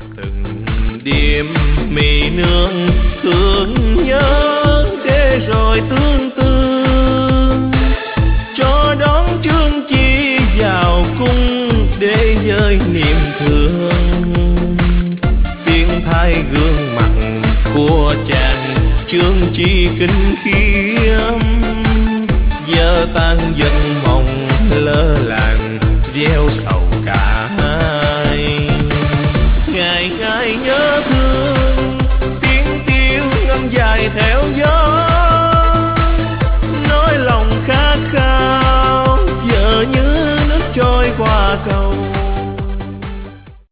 Từng đêm mì nương thương nhớ để rồi tương tư, cho đón Trương Chi vào cung để dơi niềm thương. Tiếng thái gương mặt của chàng Trương Chi kinh khiêm, giờ tàn